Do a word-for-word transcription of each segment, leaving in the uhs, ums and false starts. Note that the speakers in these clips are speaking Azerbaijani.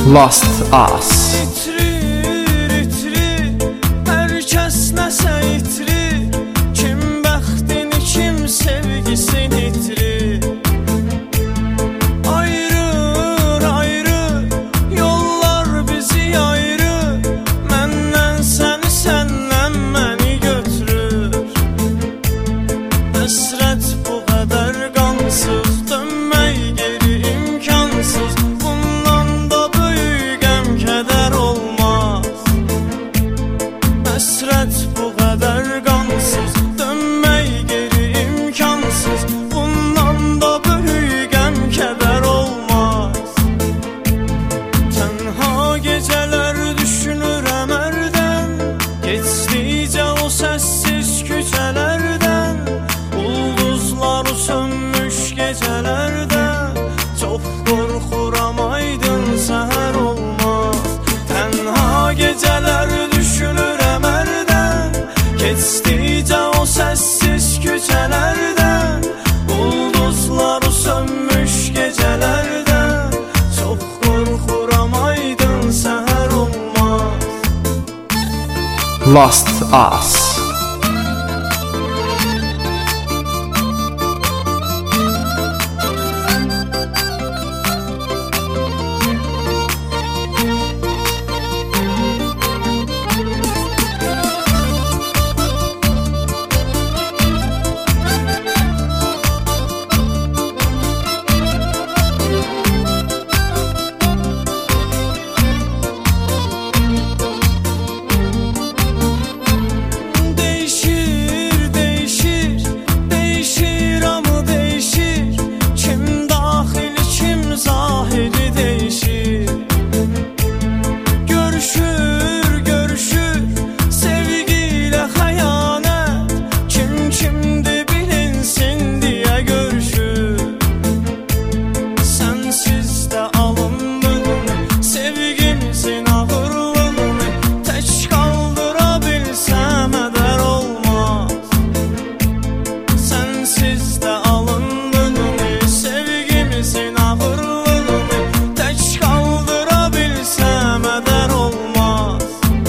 Lost Us. İtirir, itirir, herkes nəsə itirir. Kim bəxtini, kim sevgisini itirir. Ayrır, ayrır, yollar bizi ayırır. Məndən səni, səndən məni götürür. Həsrət bu qədər qansız, dönmək geri imkansız. Bundan da böyük qəm kədər olmaz. Həsrət bu qədər qansız, dönmək geri imkansız. Bundan da böyük qəm kədər olmaz. Tənha gecələr düşünürəm hərdən, keçdikcə o səssiz küçələrdən. Ulduzlar sönmüş gecələrdə, çox qorxuram aydın səhər olmaz. Tənha gecələr düşünürəm hərdən, keçdikcə o səssiz küçələrdən. Ulduzlar sönmüş gecələrdə, çox qorxuram aydın səhər olmaz. Lost Us. Değişir, değişir, değişir ama değişir. Kim dahili, kim zahiri değişir. Görüşür, görüşür, sevgiyle hayanet. Kim kimdi bilinsin diye görüşür. Sensiz de alınmadığını, sevgimizin ağırlığını tek kaldırabilsem eder olmaz. Sensiz de alınmadığını, sevgimizin ağırlığını tek kaldırabilsem eder olmaz.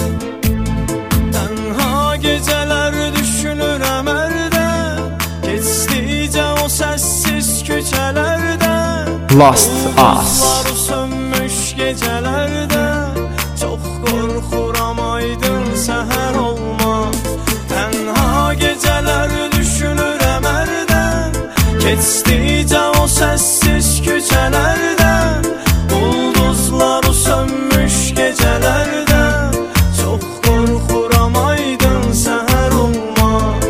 Tənha gecələr düşünürəm hərdən, keçdikcə o səssiz küçələrdən. Lost Us. Ulduzlar sönmüş gecələrdə, çox qorxuram aydın səhər olmaz. Tənha gecələr düşünürəm hərdən, keçdikcə o səssiz küçələrdən. Ulduzlar sönmüş gecələrdə, çox qorxuram aydın səhər olmaz.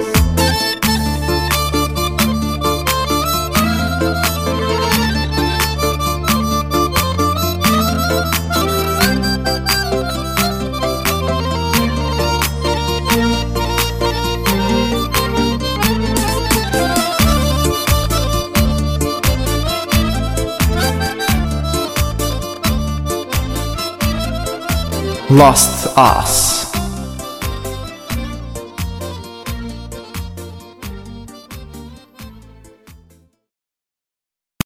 Lost Us.